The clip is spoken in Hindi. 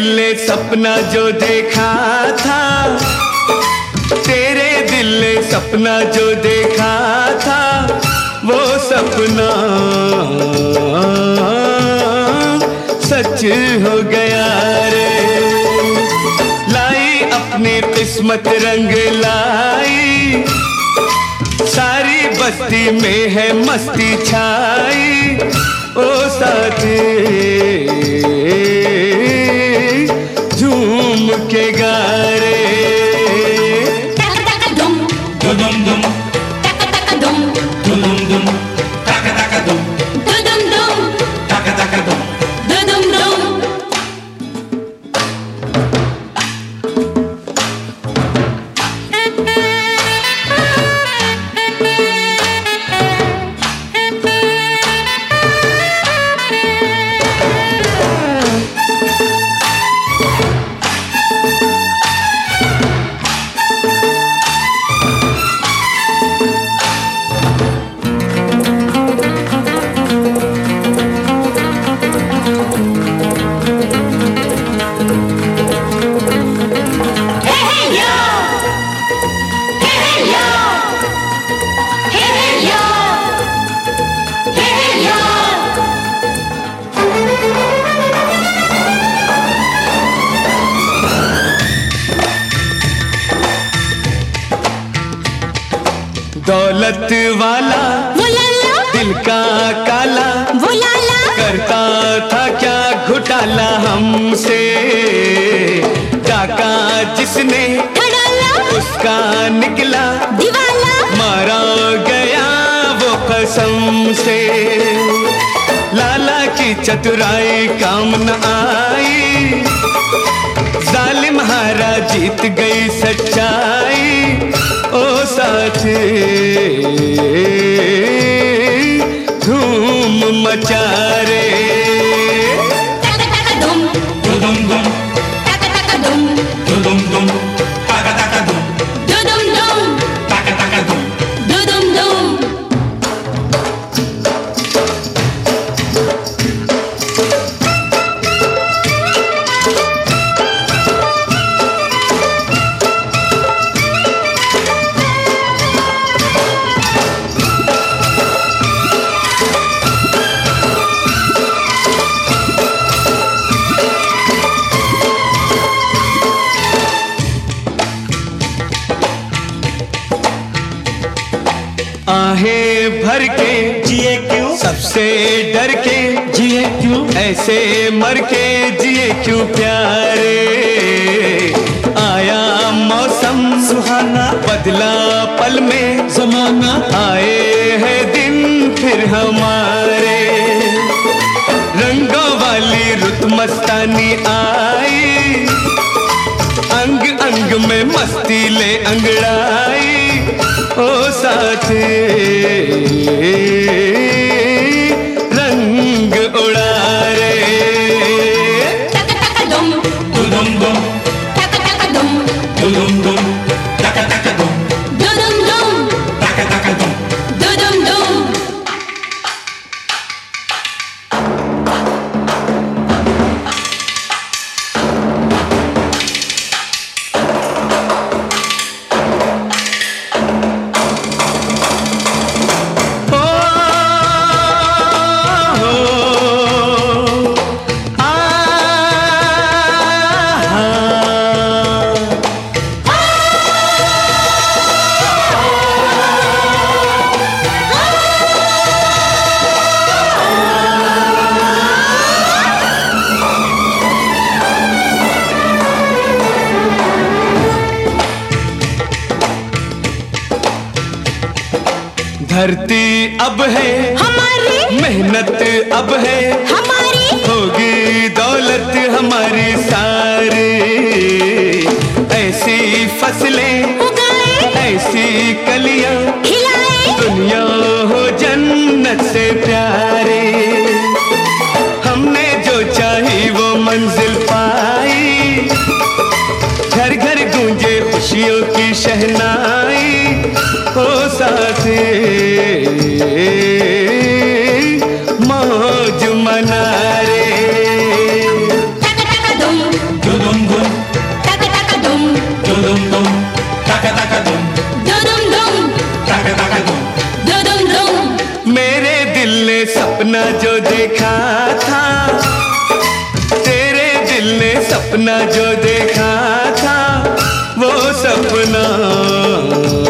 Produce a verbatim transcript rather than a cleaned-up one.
दिल ने सपना जो देखा था, तेरे दिल ने सपना जो देखा था, वो सपना सच हो गया रे। लाई अपनी किस्मत रंग लाई, सारी बस्ती में है मस्ती छाई, ओ साथी झूम के गा रे। दौलत वाला वो लाला, दिल का काला वो लाला, करता था क्या घोटाला हमसे। डाका जिसने खड़ाला, उसका निकला दीवाला, मारा गया वो कसम से। लाला की चतुराई काम न आई, जालिम हारा जीत गई सच्चाई, ओ साथी धूम मचा रे। आहे भर के जिए क्यों, सबसे डर के जिए क्यों, ऐसे मर के जिए क्यों प्यारे। आया मौसम सुहाना, बदला पल में जमाना, आए हैं दिन फिर हमारे। रंगों वाली रुत मस्तानी आई, अंग अंग में मस्ती ले अंगड़ाई, ओ साथी रंग उड़ा रे। टक टक दुम दुम दुम, टक टक दुम दुम दुम, टक टक दुम दुम दुम, टक टक दुम दुम दुम। धरती अब है हमारी, मेहनत अब है हमारी, होगी दौलत हमारी सारी। ऐसी फसलें उगाए, ऐसी कलियां खिलाए, दुनिया हो जन्नत से प्यारे। हमने जो चाही वो मंजिल पाई, घर घर गूंजे खुशियों की शहनाई, ओ साथी मौज मना रे। टक टक दुम देखा था, तेरे दिल ने सपना जो देखा था, वो सपना